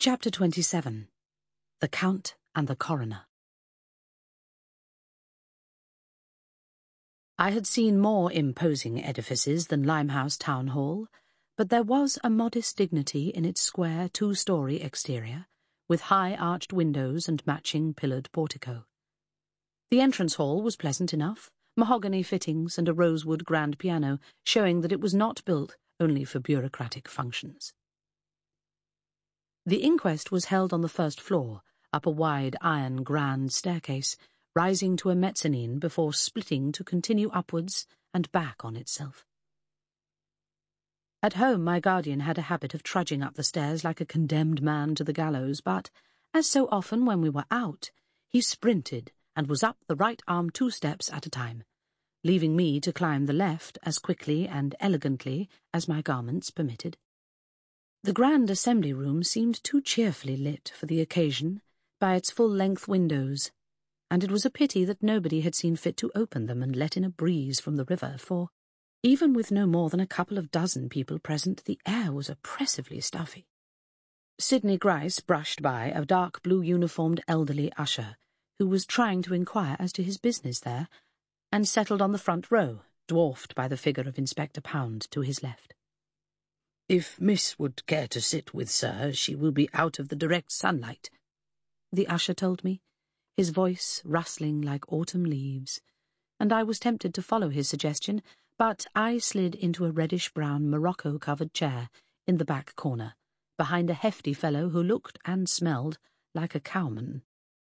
Chapter 27. The Count and the Coroner. I had seen more imposing edifices than Limehouse Town Hall, but there was a modest dignity in its square two-storey exterior, with high arched windows and matching pillared portico. The entrance hall was pleasant enough, mahogany fittings and a rosewood grand piano, showing that it was not built only for bureaucratic functions. The inquest was held on the first floor, up a wide iron grand staircase, rising to a mezzanine before splitting to continue upwards and back on itself. At home my guardian had a habit of trudging up the stairs like a condemned man to the gallows, but, as so often when we were out, he sprinted and was up the right arm 2 steps at a time, leaving me to climb the left as quickly and elegantly as my garments permitted. The grand assembly room seemed too cheerfully lit for the occasion by its full-length windows, and it was a pity that nobody had seen fit to open them and let in a breeze from the river, for, even with no more than a couple of dozen people present, the air was oppressively stuffy. Sidney Gryce brushed by a dark blue-uniformed elderly usher, who was trying to inquire as to his business there, and settled on the front row, dwarfed by the figure of Inspector Pound to his left. "If Miss would care to sit with Sir, she will be out of the direct sunlight," the usher told me, his voice rustling like autumn leaves, and I was tempted to follow his suggestion, but I slid into a reddish-brown morocco-covered chair in the back corner, behind a hefty fellow who looked and smelled like a cowman.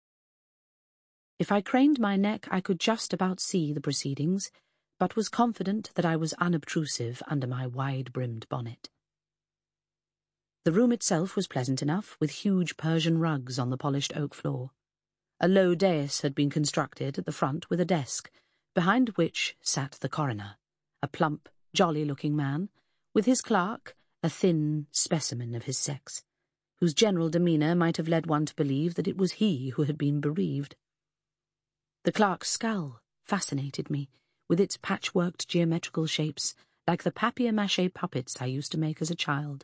If I craned my neck, I could just about see the proceedings, but was confident that I was unobtrusive under my wide-brimmed bonnet. The room itself was pleasant enough, with huge Persian rugs on the polished oak floor. A low dais had been constructed at the front with a desk, behind which sat the coroner, a plump, jolly-looking man, with his clerk, a thin specimen of his sex, whose general demeanour might have led one to believe that it was he who had been bereaved. The clerk's skull fascinated me, with its patchworked geometrical shapes, like the papier-mâché puppets I used to make as a child.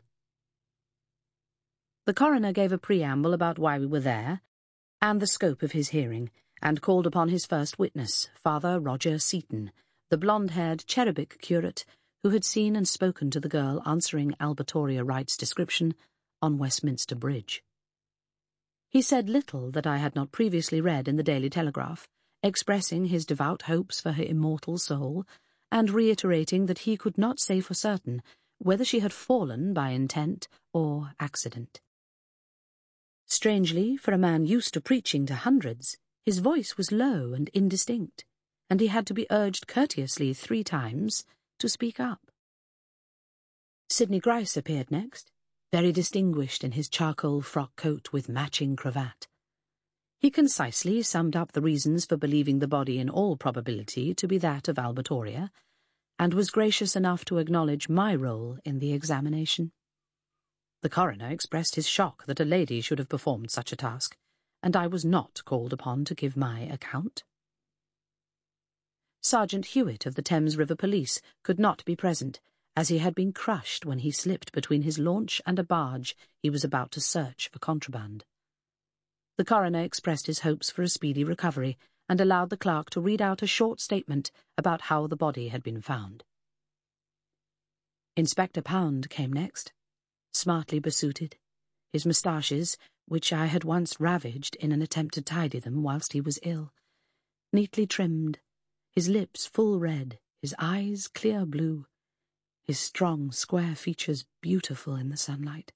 The coroner gave a preamble about why we were there, and the scope of his hearing, and called upon his first witness, Father Roger Seaton, the blonde-haired cherubic curate who had seen and spoken to the girl answering Albatoria Wright's description on Westminster Bridge. He said little that I had not previously read in the Daily Telegraph, expressing his devout hopes for her immortal soul, and reiterating that he could not say for certain whether she had fallen by intent or accident. Strangely, for a man used to preaching to hundreds, his voice was low and indistinct, and he had to be urged courteously 3 times to speak up. Sidney Gryce appeared next, very distinguished in his charcoal frock coat with matching cravat. He concisely summed up the reasons for believing the body in all probability to be that of Albatoria, and was gracious enough to acknowledge my role in the examination. The coroner expressed his shock that a lady should have performed such a task, and I was not called upon to give my account. Sergeant Hewitt of the Thames River Police could not be present, as he had been crushed when he slipped between his launch and a barge he was about to search for contraband. The coroner expressed his hopes for a speedy recovery, and allowed the clerk to read out a short statement about how the body had been found. Inspector Pound came next, smartly besuited, his moustaches, which I had once ravaged in an attempt to tidy them whilst he was ill, neatly trimmed, his lips full red, his eyes clear blue, his strong, square features beautiful in the sunlight.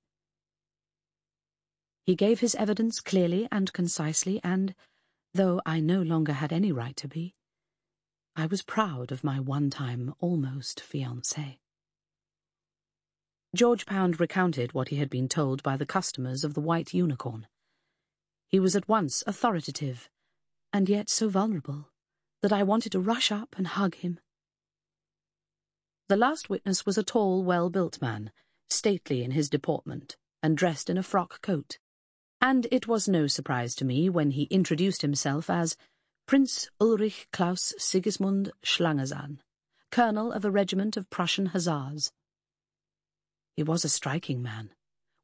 He gave his evidence clearly and concisely, and, though I no longer had any right to be, I was proud of my one-time almost fiancé. George Pound recounted what he had been told by the customers of the White Unicorn. He was at once authoritative, and yet so vulnerable, that I wanted to rush up and hug him. The last witness was a tall, well-built man, stately in his deportment, and dressed in a frock coat, and it was no surprise to me when he introduced himself as Prince Ulrich Klaus Sigismund Schlangenzahn, colonel of a regiment of Prussian hussars. He was a striking man,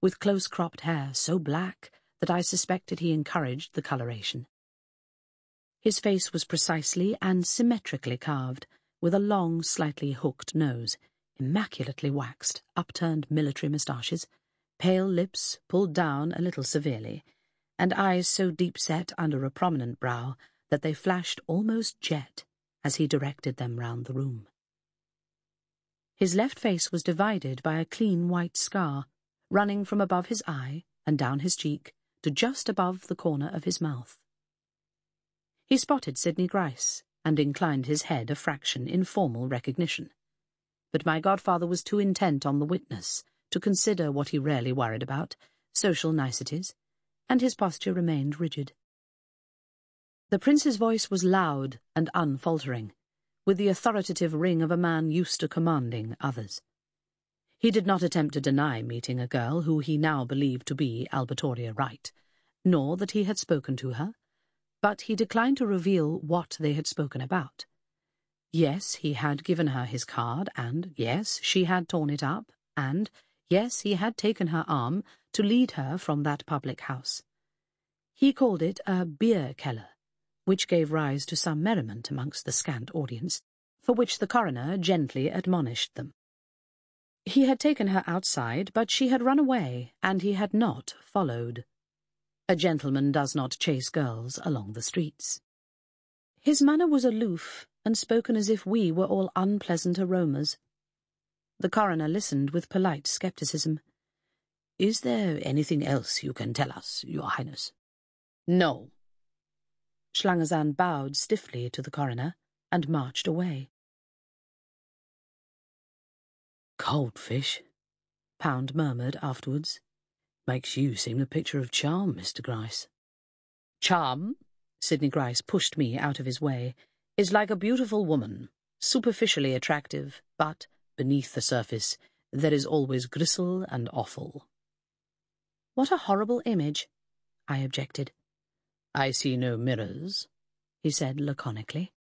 with close-cropped hair so black that I suspected he encouraged the coloration. His face was precisely and symmetrically carved, with a long, slightly hooked nose, immaculately waxed, upturned military moustaches, pale lips pulled down a little severely, and eyes so deep-set under a prominent brow that they flashed almost jet as he directed them round the room. His left face was divided by a clean white scar, running from above his eye and down his cheek to just above the corner of his mouth. He spotted Sidney Gryce and inclined his head a fraction in formal recognition. But my godfather was too intent on the witness to consider what he rarely worried about, social niceties, and his posture remained rigid. The prince's voice was loud and unfaltering, with the authoritative ring of a man used to commanding others. He did not attempt to deny meeting a girl who he now believed to be Albertoria Wright, nor that he had spoken to her, but he declined to reveal what they had spoken about. Yes, he had given her his card, and yes, she had torn it up, and yes, he had taken her arm to lead her from that public house. He called it a beer keller, which gave rise to some merriment amongst the scant audience, for which the coroner gently admonished them. He had taken her outside, but she had run away, and he had not followed. A gentleman does not chase girls along the streets. His manner was aloof, and spoken as if we were all unpleasant aromas. The coroner listened with polite scepticism. "Is there anything else you can tell us, Your Highness?" "No." Schlangenstein bowed stiffly to the coroner and marched away. "Cold fish," Pound murmured afterwards. "Makes you seem the picture of charm, Mr. Gryce." "Charm," Sidney Gryce pushed me out of his way, "is like a beautiful woman, superficially attractive, but beneath the surface there is always gristle and offal." "What a horrible image," I objected. "I see no mirrors," he said laconically.